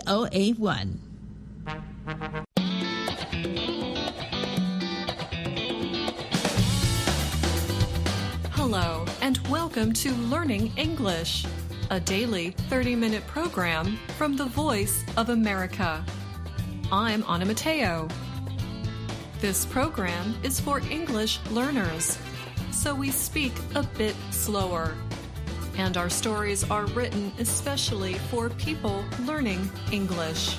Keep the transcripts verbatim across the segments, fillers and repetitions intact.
O A one. Hello, and welcome to Learning English, a daily thirty-minute program from the Voice of America. I'm Anna Mateo. This program is for English learners, so we speak a bit slower. And our stories are written especially for people learning English.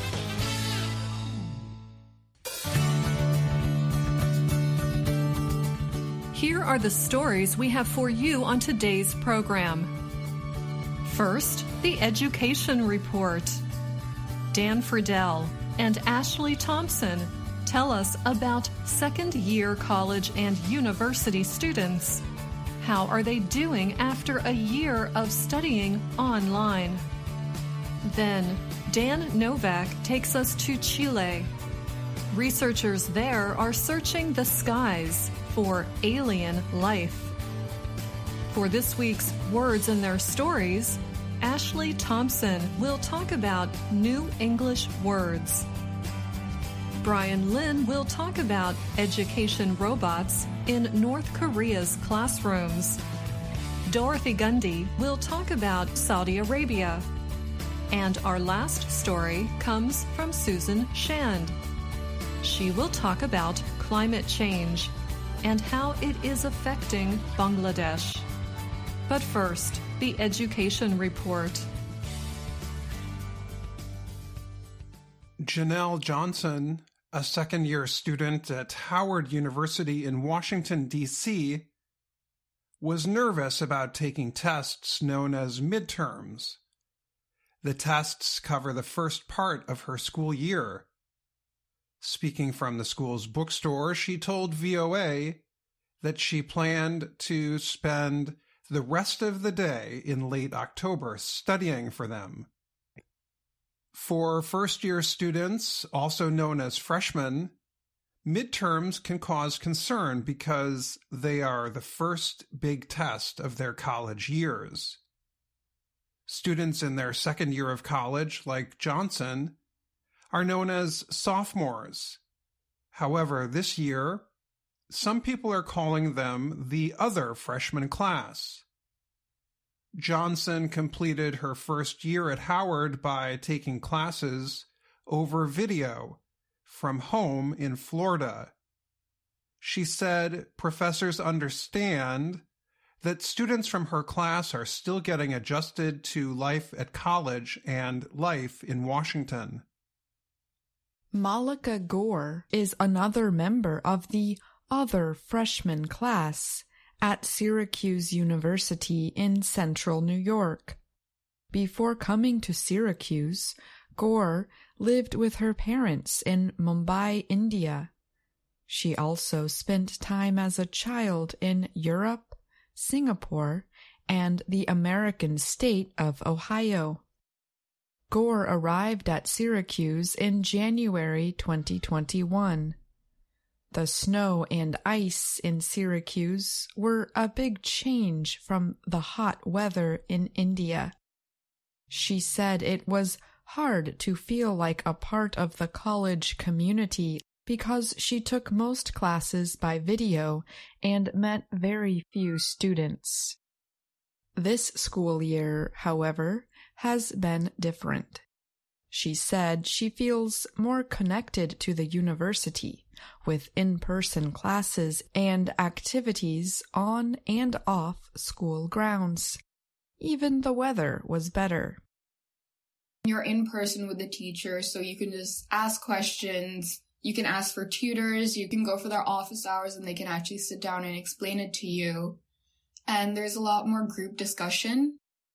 Here are the stories we have for you on today's program. First, the Education Report. Dan Friedel and Ashley Thompson tell us about second-year college and university students. How are they doing after a year of studying online? Then, Dan Novak takes us to Chile. Researchers there are searching the skies for alien life. For this week's Words in Their Stories, Ashley Thompson will talk about new English words. Brian Lin will talk about education robots in North Korea's classrooms. Dorothy Gundy will talk about Saudi Arabia. And our last story comes from Susan Shand. She will talk about climate change and how it is affecting Bangladesh. But first, the Education Report. Janelle Johnson, a second-year student at Howard University in Washington, D C, was nervous about taking tests known as midterms. The tests cover the first part of her school year. Speaking from the school's bookstore, she told V O A that she planned to spend the rest of the day in late October studying for them. For first-year students, also known as freshmen, midterms can cause concern because they are the first big test of their college years. Students in their second year of college, like Johnson, are known as sophomores. However, this year, some people are calling them the other freshman class. Johnson completed her first year at Howard by taking classes over video from home in Florida. She said professors understand that students from her class are still getting adjusted to life at college and life in Washington. Malika Gore is another member of the other freshman class at Syracuse University in central New York. Before coming to Syracuse, Gore lived with her parents in Mumbai, India. She also spent time as a child in Europe, Singapore, and the American state of Ohio. Gore arrived at Syracuse in January twenty twenty-one. The snow and ice in Syracuse were a big change from the hot weather in India. She said it was hard to feel like a part of the college community because she took most classes by video and met very few students. This school year, however, has been different. She said she feels more connected to the university, with in-person classes and activities on and off school grounds. Even the weather was better. You're in person with the teacher, so you can just ask questions. You can ask for tutors. You can go for their office hours, and they can actually sit down and explain it to you. And there's a lot more group discussion.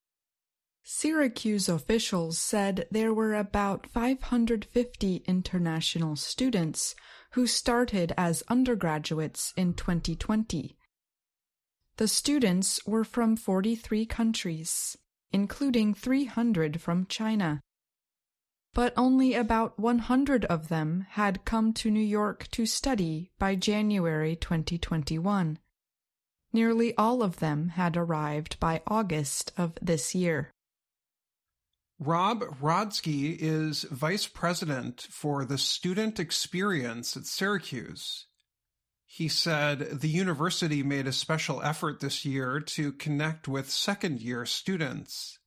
Syracuse officials said there were about five hundred fifty international students who started as undergraduates in twenty twenty. The students were from forty-three countries, including three hundred from China. But only about one hundred of them had come to New York to study by January twenty twenty-one. Nearly all of them had arrived by August of this year. Rob Rodsky is vice president for the student experience at Syracuse. He said the university made a special effort this year to connect with second-year students.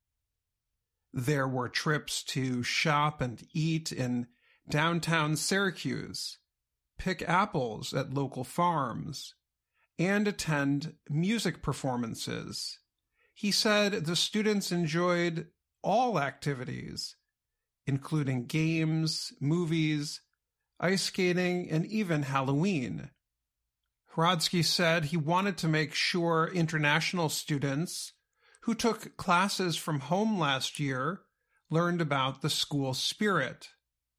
There were trips to shop and eat in downtown Syracuse, pick apples at local farms, and attend music performances. He said the students enjoyed all activities, including games, movies, ice skating, and even Halloween. Hrodsky said he wanted to make sure international students who took classes from home last year learned about the school spirit.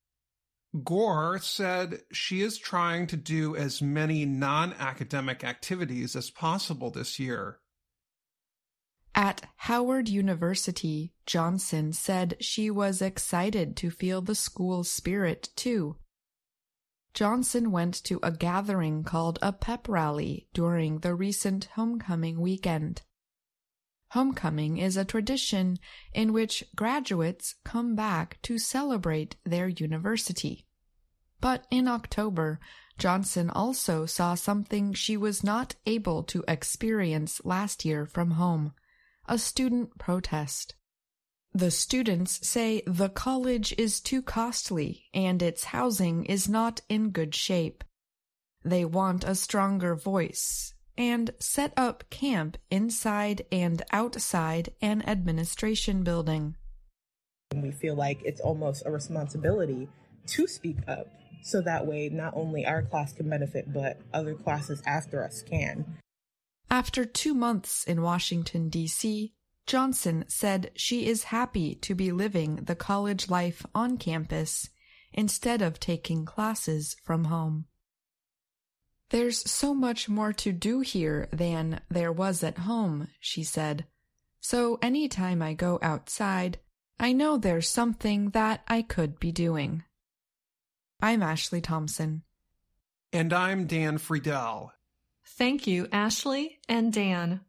Gore said she is trying to do as many non-academic activities as possible this year. At Howard University, Johnson said she was excited to feel the school spirit, too. Johnson went to a gathering called a pep rally during the recent homecoming weekend. Homecoming is a tradition in which graduates come back to celebrate their university. But in October, Johnson also saw something she was not able to experience last year from home, a student protest. The students say the college is too costly and its housing is not in good shape. They want a stronger voice and set up camp inside and outside an administration building. We feel like it's almost a responsibility to speak up, so that way not only our class can benefit, but other classes after us can. After two months in Washington, D C, Johnson said she is happy to be living the college life on campus instead of taking classes from home. There's so much more to do here than there was at home, she said. So anytime I go outside, I know there's something that I could be doing. I'm Ashley Thompson. And I'm Dan Friedel. Thank you, Ashley and Dan.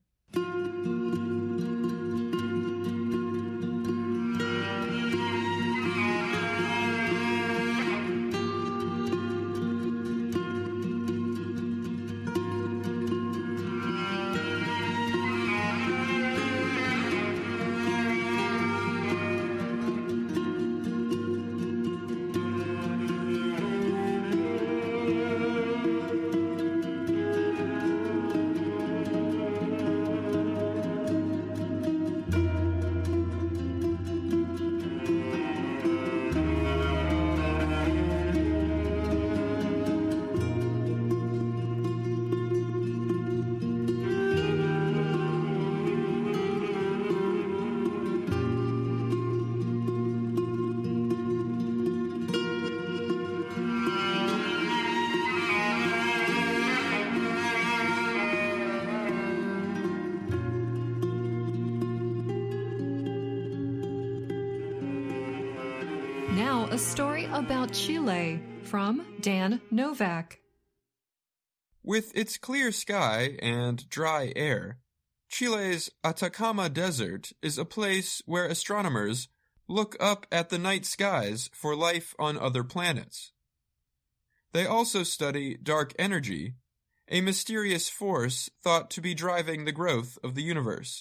Now, a story about Chile from Dan Novak. With its clear sky and dry air, Chile's Atacama Desert is a place where astronomers look up at the night skies for life on other planets. They also study dark energy, a mysterious force thought to be driving the growth of the universe.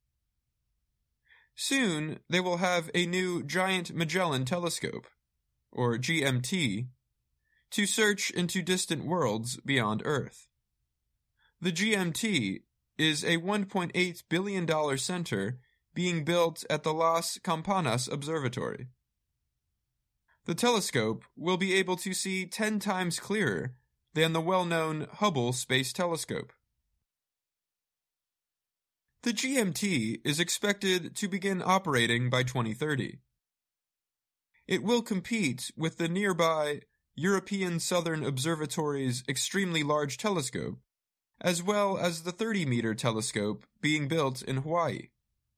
Soon, they will have a new Giant Magellan Telescope, or G M T, to search into distant worlds beyond Earth. The G M T is a one point eight billion dollars center being built at the Las Campanas Observatory. The telescope will be able to see ten times clearer than the well-known Hubble Space Telescope. The G M T is expected to begin operating by twenty thirty. It will compete with the nearby European Southern Observatory's extremely large telescope, as well as the thirty-meter telescope being built in Hawaii.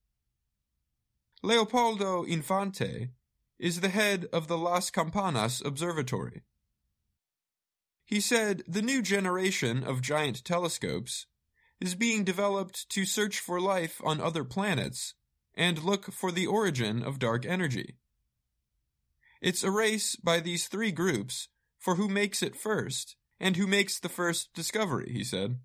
Leopoldo Infante is the head of the Las Campanas Observatory. He said the new generation of giant telescopes is being developed to search for life on other planets and look for the origin of dark energy. It's a race by these three groups for who makes it first and who makes the first discovery, he said.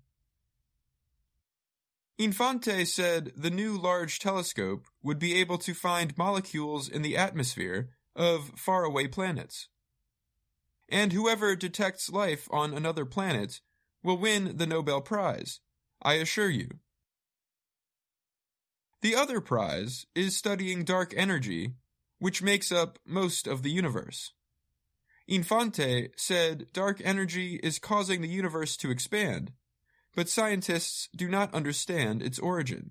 Infante said the new large telescope would be able to find molecules in the atmosphere of faraway planets. And whoever detects life on another planet will win the Nobel Prize, I assure you. The other prize is studying dark energy, which makes up most of the universe. Infante said dark energy is causing the universe to expand, but scientists do not understand its origin.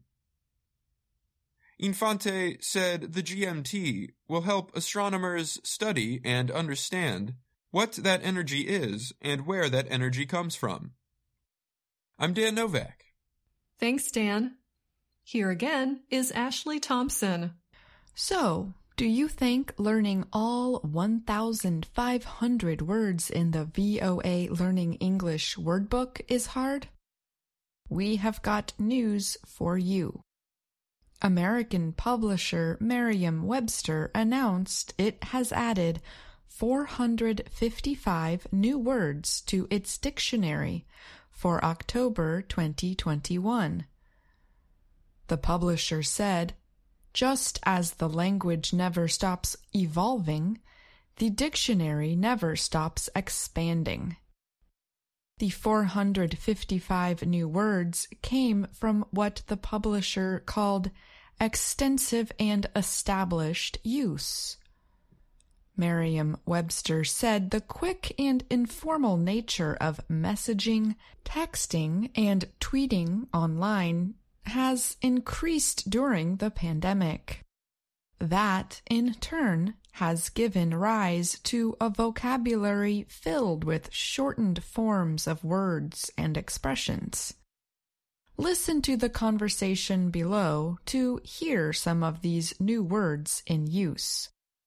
Infante said the G M T will help astronomers study and understand what that energy is and where that energy comes from. I'm Dan Novak. Thanks, Dan. Here again is Ashley Thompson. So, do you think learning all one thousand five hundred words in the V O A Learning English Wordbook is hard? We have got news for you. American publisher Merriam-Webster announced it has added four hundred fifty-five new words to its dictionary for October twenty twenty-one. The publisher said, just as the language never stops evolving, the dictionary never stops expanding. The four hundred fifty-five new words came from what the publisher called extensive and established use. Merriam-Webster said the quick and informal nature of messaging, texting, and tweeting online has increased during the pandemic. That, in turn, has given rise to a vocabulary filled with shortened forms of words and expressions. Listen to the conversation below to hear some of these new words in use.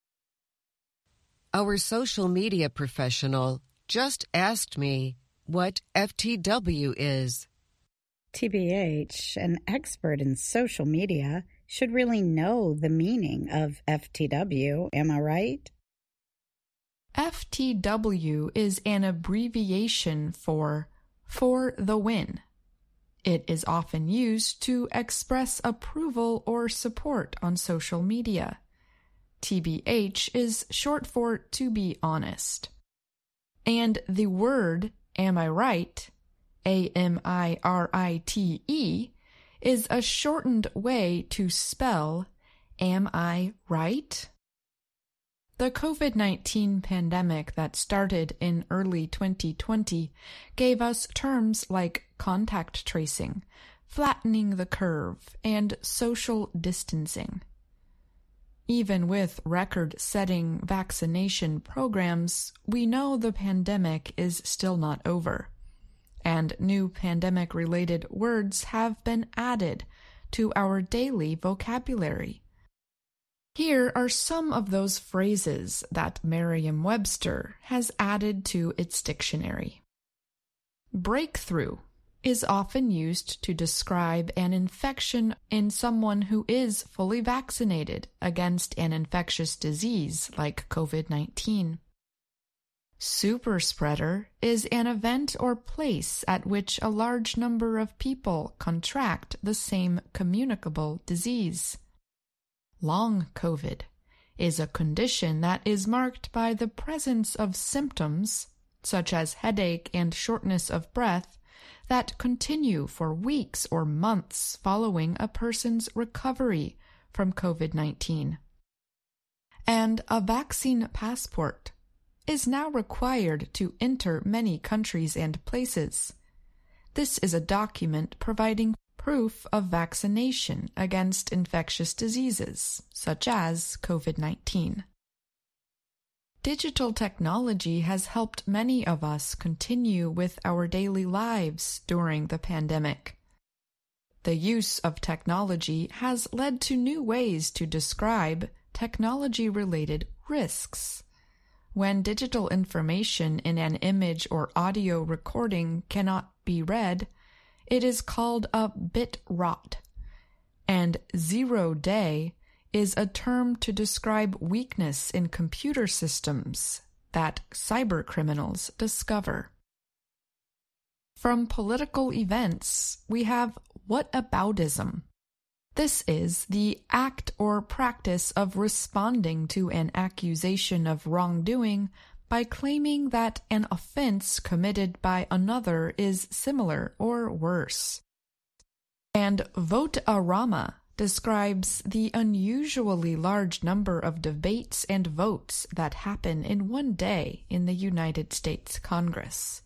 Our social media professional just asked me what F T W is. T B H, an expert in social media, should really know the meaning of F T W, am I right? F T W is an abbreviation for For the Win. It is often used to express approval or support on social media. T B H is short for to be honest. And the word am I right, A M I R I T E, is a shortened way to spell am I right? The COVID nineteen pandemic that started in early twenty twenty gave us terms like contact tracing, flattening the curve, and social distancing. Even with record-setting vaccination programs, we know the pandemic is still not over, and new pandemic-related words have been added to our daily vocabulary. Here are some of those phrases that Merriam-Webster has added to its dictionary. Breakthrough is often used to describe an infection in someone who is fully vaccinated against an infectious disease like COVID nineteen. Superspreader is an event or place at which a large number of people contract the same communicable disease. Long COVID is a condition that is marked by the presence of symptoms, such as headache and shortness of breath, that continue for weeks or months following a person's recovery from COVID nineteen. And a vaccine passport is now required to enter many countries and places. This is a document providing proof of vaccination against infectious diseases, such as COVID nineteen. Digital technology has helped many of us continue with our daily lives during the pandemic. The use of technology has led to new ways to describe technology-related risks. When digital information in an image or audio recording cannot be read, it is called a bit rot. and zero day is a term to describe weakness in computer systems that cybercriminals discover. From political events, we have whataboutism. This is the act or practice of responding to an accusation of wrongdoing by claiming that an offense committed by another is similar or worse. And vote-a-rama describes the unusually large number of debates and votes that happen in one day in the United States Congress.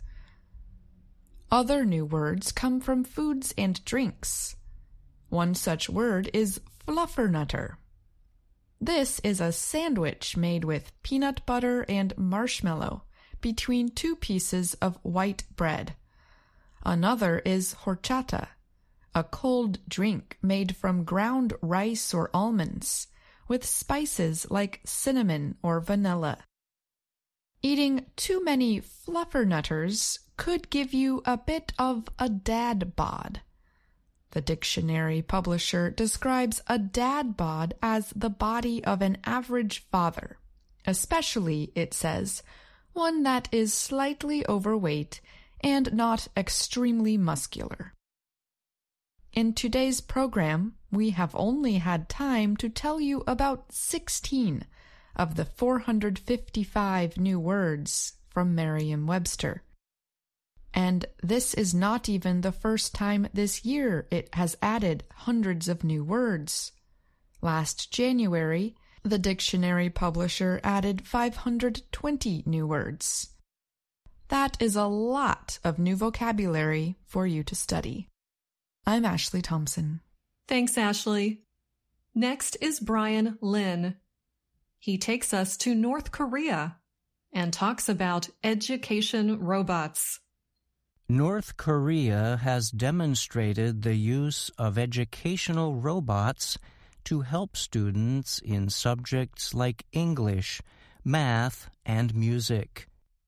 Other new words come from foods and drinks. One such word is fluffernutter. This is a sandwich made with peanut butter and marshmallow between two pieces of white bread. Another is horchata, a cold drink made from ground rice or almonds, with spices like cinnamon or vanilla. Eating too many fluffernutters could give you a bit of a dad bod. The dictionary publisher describes a dad bod as the body of an average father, especially, it says, one that is slightly overweight and not extremely muscular. In today's program, we have only had time to tell you about sixteen of the four hundred fifty-five new words from Merriam-Webster. And this is not even the first time this year it has added hundreds of new words. Last January, the dictionary publisher added five hundred twenty new words. That is a lot of new vocabulary for you to study. I'm Ashley Thompson. Thanks, Ashley. Next is Brian Lin. He takes us to North Korea and talks about education robots. North Korea has demonstrated the use of educational robots to help students in subjects like English, math, and music.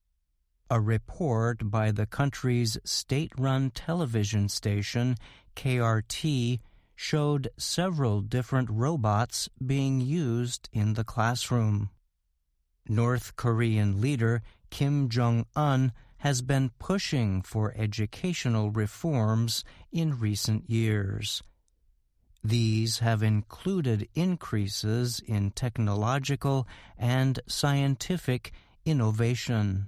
A report by the country's state-run television station, K R T, showed several different robots being used in the classroom. North Korean leader Kim Jong-un has been pushing for educational reforms in recent years. These have included increases in technological and scientific innovation.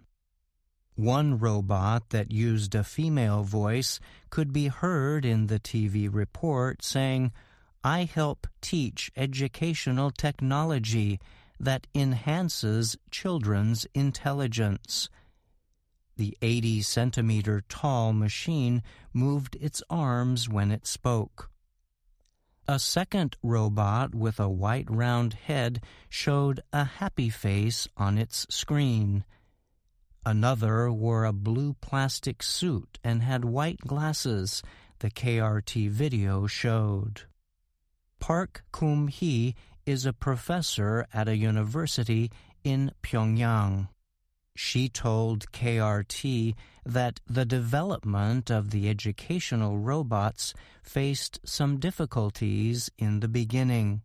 One robot that used a female voice could be heard in the T V report saying, "I help teach educational technology that enhances children's intelligence." The eighty centimeter tall machine moved its arms when it spoke. A second robot with a white round head showed a happy face on its screen. Another wore a blue plastic suit and had white glasses, the K R T video showed. Park Kum-hee is a professor at a university in Pyongyang. She told K R T that the development of the educational robots faced some difficulties in the beginning.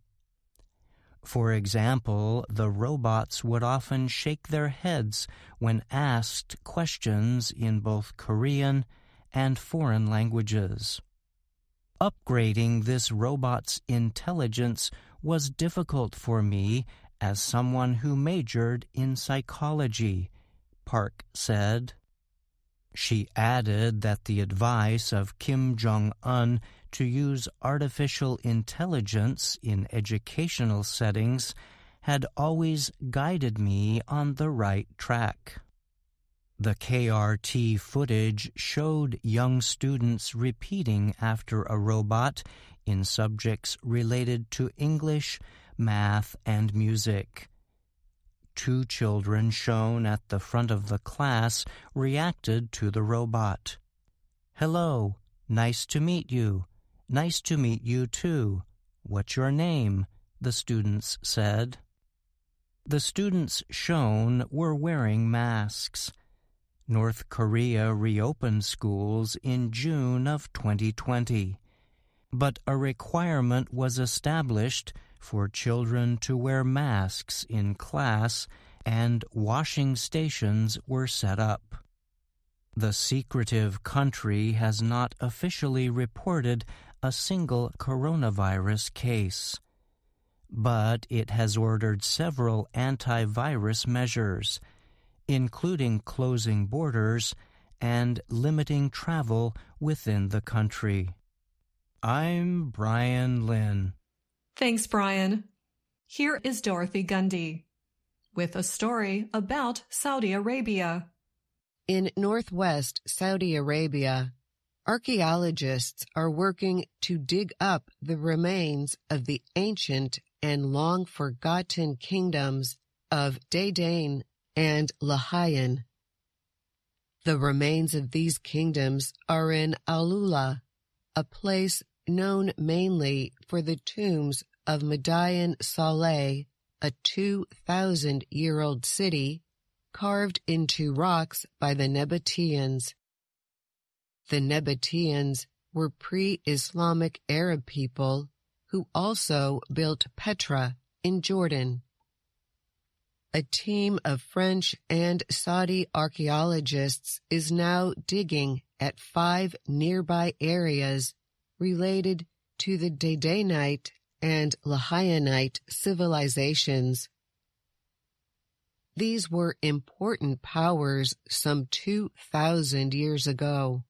For example, the robots would often shake their heads when asked questions in both Korean and foreign languages. Upgrading this robot's intelligence was difficult for me as someone who majored in psychology, Park said. She added that the advice of Kim Jong-un to use artificial intelligence in educational settings had always guided me on the right track. The K R T footage showed young students repeating after a robot in subjects related to English, math, and music. Two children shown at the front of the class reacted to the robot. "Hello, nice to meet you. Nice to meet you too. What's your name?" the students said. The students shown were wearing masks. North Korea reopened schools in June of twenty twenty. but a requirement was established for children to wear masks in class, and washing stations were set up. The secretive country has not officially reported a single coronavirus case, but it has ordered several antivirus measures, including closing borders and limiting travel within the country. I'm Brian Lynn. Thanks, Brian. Here is Dorothy Gundy with a story about Saudi Arabia. In northwest Saudi Arabia, archaeologists are working to dig up the remains of the ancient and long-forgotten kingdoms of Daydain and Lahayan. The remains of these kingdoms are in Alula, a place known mainly for the tombs of Madain Saleh, a two thousand year old city carved into rocks by the Nabateans. The Nabateans were pre-Islamic Arab people who also built Petra in Jordan. A team of French and Saudi archaeologists is now digging at five nearby areas related to the Daydainite and Lahayanite civilizations. These were important powers some two thousand years ago.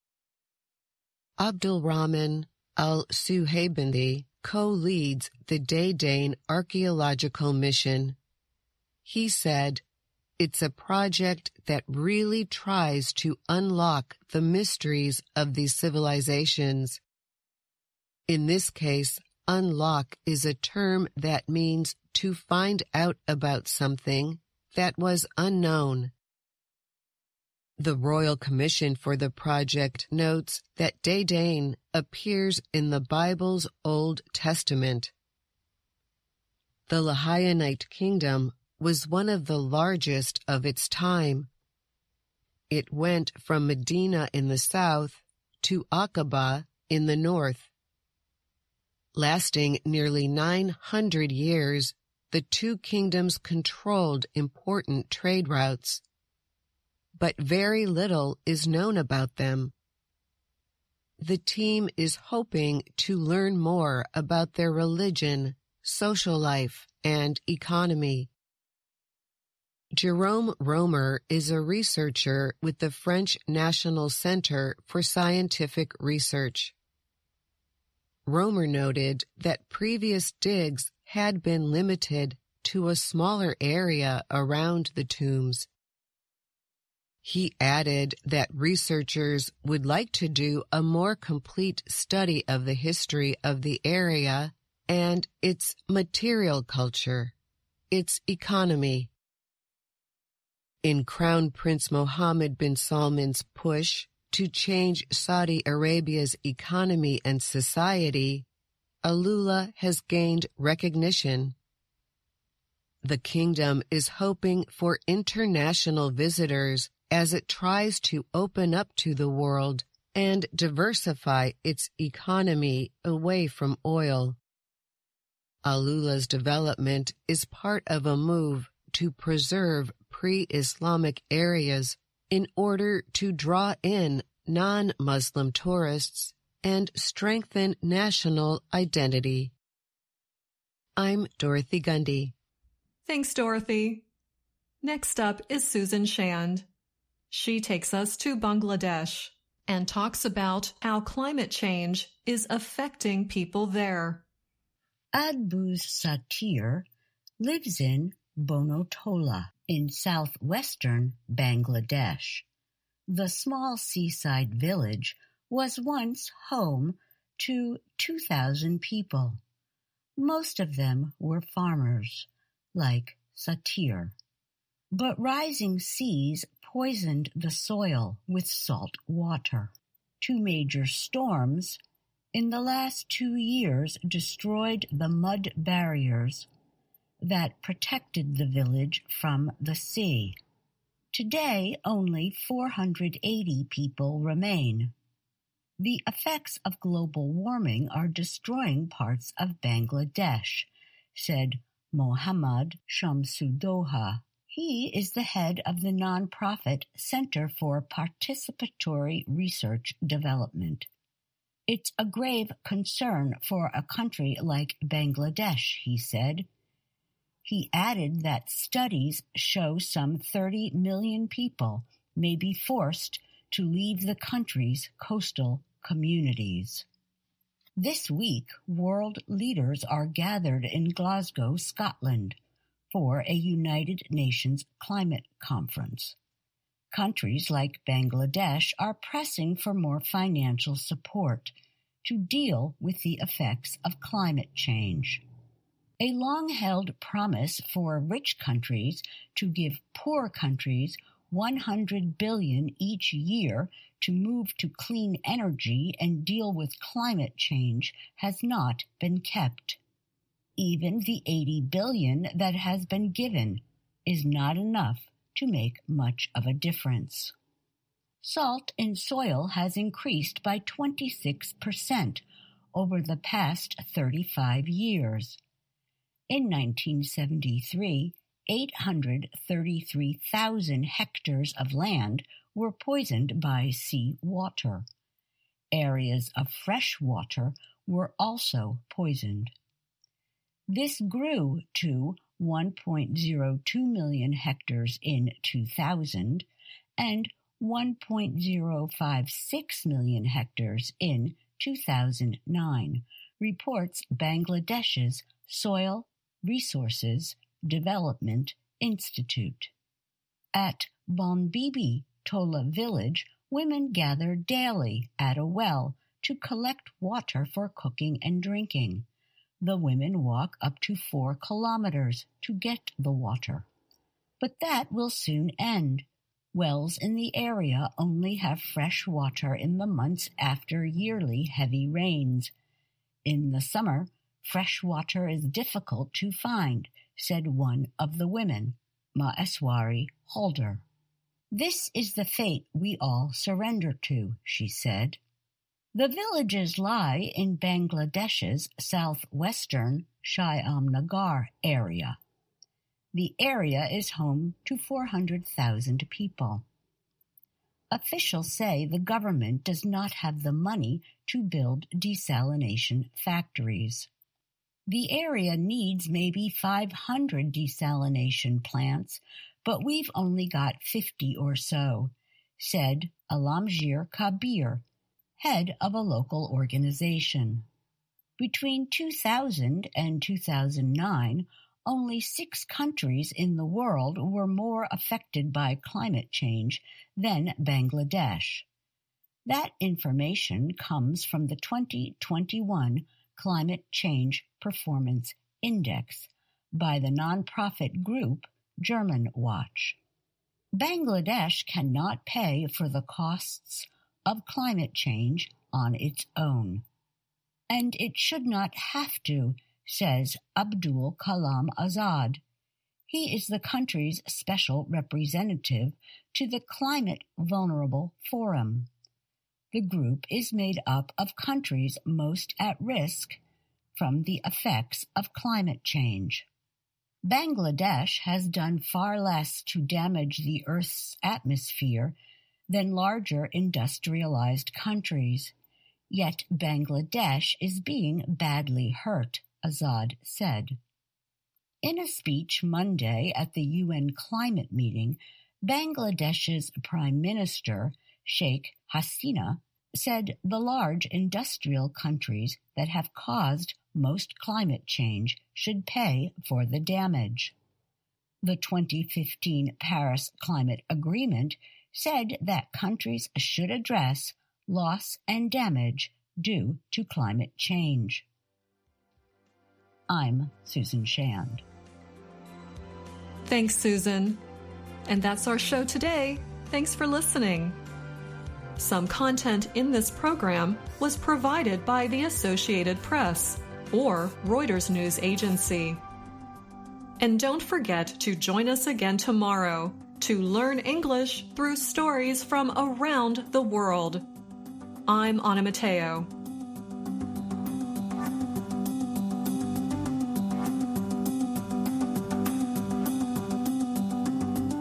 Abdulrahman al-Suhaybandi co-leads the Daydain archaeological mission. He said, "It's a project that really tries to unlock the mysteries of these civilizations." In this case, unlock is a term that means to find out about something that was unknown. The Royal Commission for the project notes that Daydain appears in the Bible's Old Testament. The Lahayanite kingdom was one of the largest of its time. It went from Medina in the south to Aqaba in the north. Lasting nearly nine hundred years, the two kingdoms controlled important trade routes, but very little is known about them. The team is hoping to learn more about their religion, social life, and economy. Jerome Romer is a researcher with the French National Center for Scientific Research. Romer noted that previous digs had been limited to a smaller area around the tombs. He added that researchers would like to do a more complete study of the history of the area and its material culture, its economy. In Crown Prince Mohammed bin Salman's push to change Saudi Arabia's economy and society, Alula has gained recognition. The kingdom is hoping for international visitors as it tries to open up to the world and diversify its economy away from oil. Alula's development is part of a move to preserve pre-Islamic areas in order to draw in non-Muslim tourists and strengthen national identity. I'm Dorothy Gundy. Thanks, Dorothy. Next up is Susan Shand. She takes us to Bangladesh and talks about how climate change is affecting people there. Adbuz Satir lives in Bonotola in southwestern Bangladesh. The small seaside village was once home to two thousand people. Most of them were farmers, like Satir. But rising seas poisoned the soil with salt water. Two major storms in the last two years destroyed the mud barriers that protected the village from the sea. Today, only four hundred eighty people remain. The effects of global warming are destroying parts of Bangladesh, said Mohammad Shamsudoha. He is the head of the nonprofit Center for Participatory Research Development. It's a grave concern for a country like Bangladesh, he said. He added that studies show some thirty million people may be forced to leave the country's coastal communities. This week, world leaders are gathered in Glasgow, Scotland, for a United Nations climate conference. Countries like Bangladesh are pressing for more financial support to deal with the effects of climate change. A long-held promise for rich countries to give poor countries one hundred billion dollars each year to move to clean energy and deal with climate change has not been kept. Even the eighty billion dollars that has been given is not enough to make much of a difference. Salt in soil has increased by twenty-six percent over the past thirty-five years. In nineteen seventy-three, eight hundred thirty-three thousand hectares of land were poisoned by sea water. Areas of fresh water were also poisoned. This grew to one point zero two million hectares in two thousand and one point zero five six million hectares in two thousand nine, reports Bangladesh's Soil Resources Development Institute. At Bonbibi Tola village, women gather daily at a well to collect water for cooking and drinking. The women walk up to four kilometers to get the water. But that will soon end. Wells in the area only have fresh water in the months after yearly heavy rains. In the summer, fresh water is difficult to find, said one of the women, Maeswari Halder. This is the fate we all surrender to, she said. The villages lie in Bangladesh's southwestern Shyamnagar area. The area is home to four hundred thousand people. Officials say the government does not have the money to build desalination factories. The area needs maybe five hundred desalination plants, but we've only got fifty or so, said Alamgir Kabir, head of a local organization. Between two thousand and two thousand nine, only six countries in the world were more affected by climate change than Bangladesh. That information comes from the twenty twenty-one Climate Change Performance Index by the nonprofit group German Watch. Bangladesh cannot pay for the costs of climate change on its own. And it should not have to, says Abdul Kalam Azad. He is the country's special representative to the Climate Vulnerable Forum. The group is made up of countries most at risk from the effects of climate change. Bangladesh has done far less to damage the Earth's atmosphere than larger industrialized countries. Yet Bangladesh is being badly hurt, Azad said. In a speech Monday at the U N climate meeting, Bangladesh's Prime Minister, Sheikh Hasina, said the large industrial countries that have caused most climate change should pay for the damage. The twenty fifteen Paris Climate Agreement said that countries should address loss and damage due to climate change. I'm Susan Shand. Thanks, Susan. And that's our show today. Thanks for listening. Some content in this program was provided by the Associated Press or Reuters News Agency. And don't forget to join us again tomorrow to learn English through stories from around the world. I'm Anna Matteo.